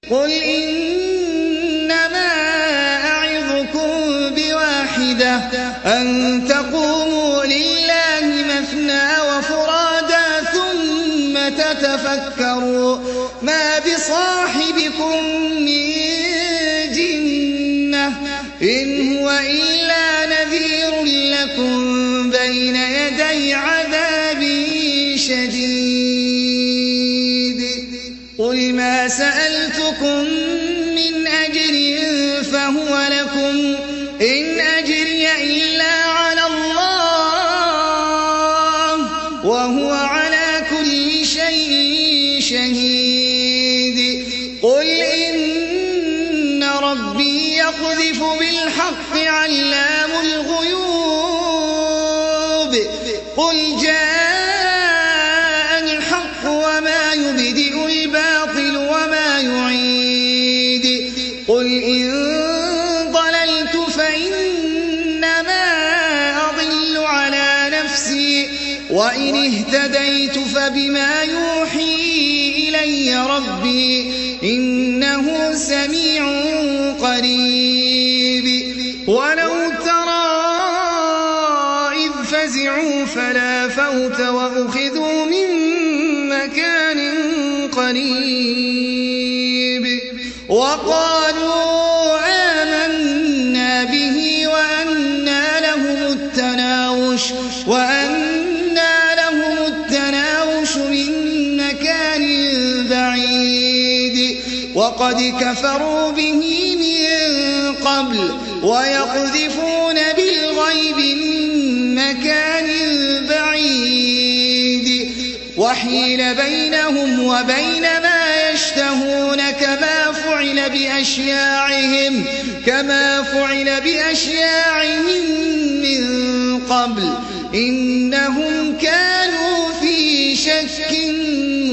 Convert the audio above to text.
قل إنما أعظكم بواحدة أن تقوموا لله مثنى وفرادا ثم تتفكروا ما بصاحبكم من جنة إن هو إلا نذير لكم بين يدي عذاب شديد قل ما سألتكم من أجر فهو لكم إن أجري إلا على الله وهو على كل شيء شهيد قل إن ربي يقذف بالحق علام الغيوب قل جاء الحق وما يبدئ الباطل وما يعيد قل إن ضللت فإنما أضل على نفسي وإن اهتديت فبما يوحي إلي ربي إنه سميع قريب ولو ترى إذ فزعوا فلا فوت وأخذوا من مكان قريب وقالوا آمنا به وأنى لهم التناوش من مكان بعيد وقد كفروا به من قبل ويقذفون بالغيب من مكان بعيد وحيل بينهم وبين ما يشتهون كما فعل بأشياعهم من قبل إنهم كانوا في شك